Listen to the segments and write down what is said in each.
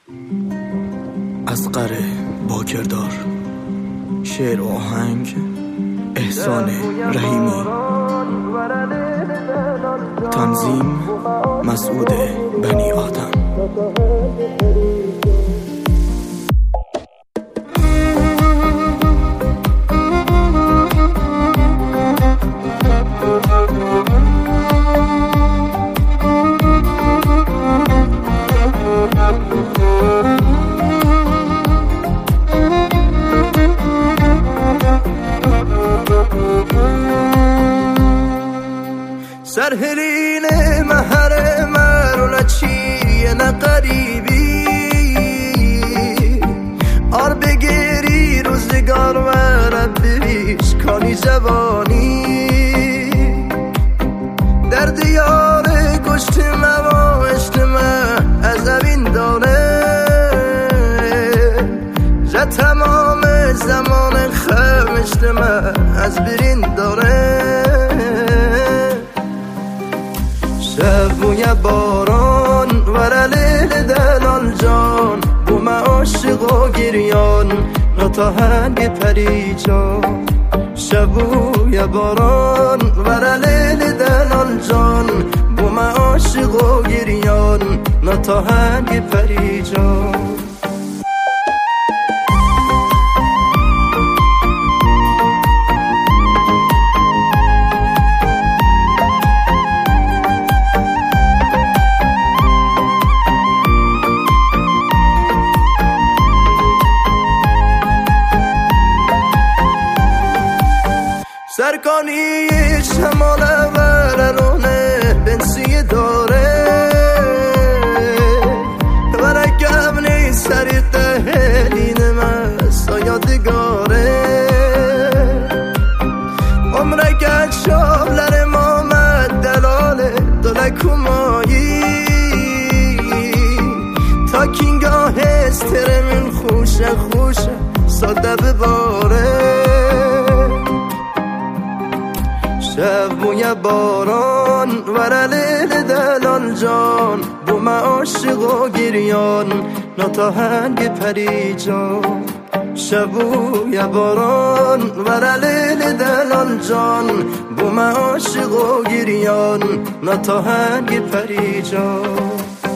اصغر باکردار. شعر و آهنگ احسان رحیمی. تنظیم مسعود بنی آدم. سرهرین مهر مرون چیه نه قریبی آر بگیری روزگار و ربیش کانی جوانی در دیار گشت و اجتماع از اوین داره جا تمام زمان خم اجتماع از برین داره شب بوی باران ور لیل دلال جان بوم عاشق و گریان نتا هنگ پری جان شب بوی باران ور لیل دلال جان بوم عاشق و گریان نتا هنگ پری جان سرکانی شمال وررونه بنسی داره ورکم نی سری تهلین مسا یادگاره عمرکت شابلر مامد دلاله دلکومایی تا کینگاه استرمون خوشه ساده بباره شب بوی باران ور لیل دلال جان بوم عاشق و گریان نتا هنگ پری جان شب بوی باران ور لیل دلال جان بوم عاشق و گریان نتا هنگ پری جان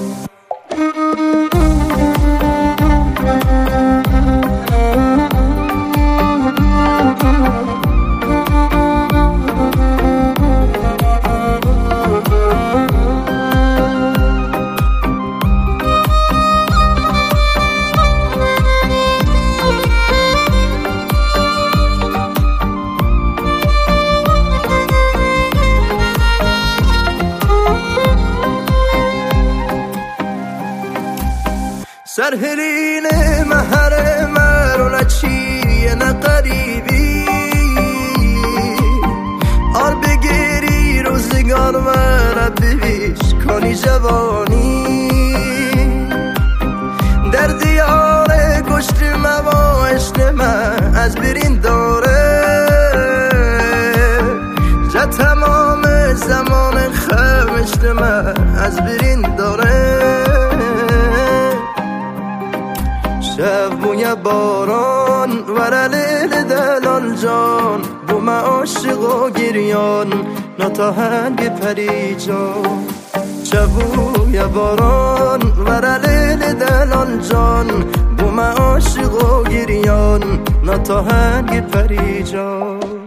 سرهرین مهر مرون چیه نه قریبی آر بگیری روزگار و ربیش کانی جوانی در دیار گشت و اجتماع از برین داره جا تمام زمان خم اجتماع از برین داره شب بوی باران ور لیل دلال جان بوم عاشق و گریان نتا هنگ پری جان شب بوی باران ور لیل دلال جان بوم عاشق و گریان نتا هنگ پری جان